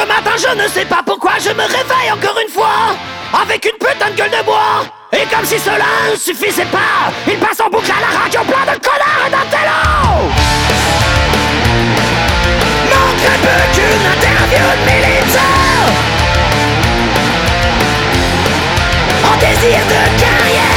Ce matin je ne sais pas pourquoi je me réveille encore une fois avec une putain de gueule de bois. Et comme si cela ne suffisait pas, il passe en boucle à la radio plein de connards et d'intellos. Manquerait plus qu'une interview de militaire en désir de carrière.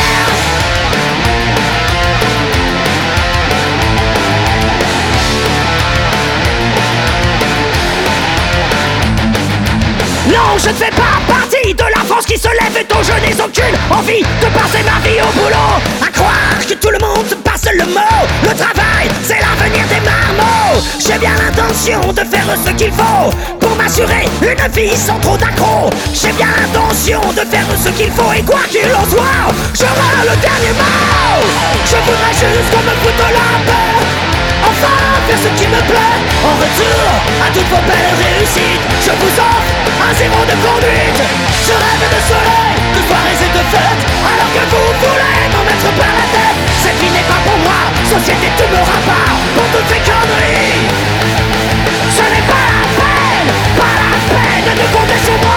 Non, je ne fais pas partie de la France qui se lève et dont je n'ai aucune envie de passer ma vie au boulot. À croire que tout le monde se passe le mot. Le travail, c'est l'avenir des marmots. J'ai bien l'intention de faire ce qu'il faut pour m'assurer une vie sans trop d'accro. J'ai bien l'intention de faire ce qu'il faut et quoi qu'il en soit, j'aurai le dernier mot. Je voudrais juste qu'on me foute la paix. Enfin, faire ce qui me plaît. En retour à toutes vos belles réussites, je vous offre un zéro de conduite. Je rêve de soleil, de soirées et de fêtes, alors que vous voulez m'en mettre plein la tête. Cette vie n'est pas pour moi, société tu m'auras pas pour toutes ces conneries. Ce n'est pas la peine de compter sur moi.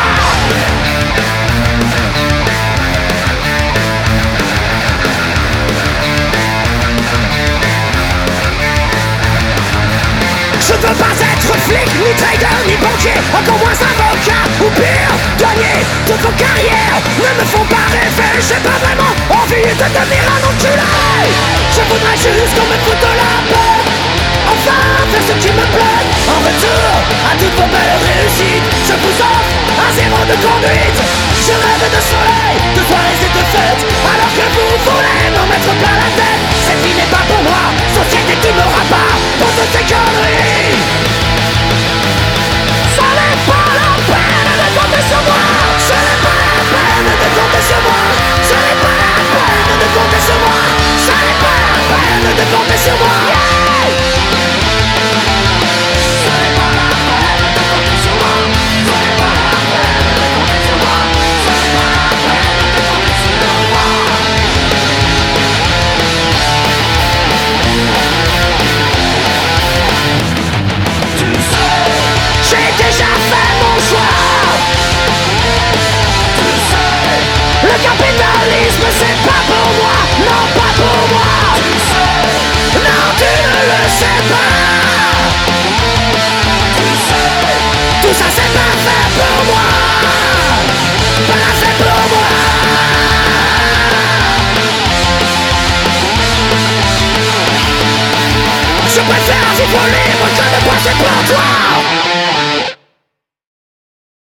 Je ne veux pas être flic, ni trader, ni banquier, encore moins avocat, ou pire, douanier. Toutes vos carrières ne me font pas rêver. J'ai pas vraiment envie de devenir un enculé. Je voudrais juste qu'on me foute la paix. Enfin, faire ce qui me plaît. En retour à toutes vos belles réussites, je vous offre un zéro de conduite. Je rêve de soleil, de soirées et de fêtes, alors que vous voulez m'en mettre plein la tête. Cette vie n'est pas pour moi, société tu m'auras pas pour toutes ces conneries.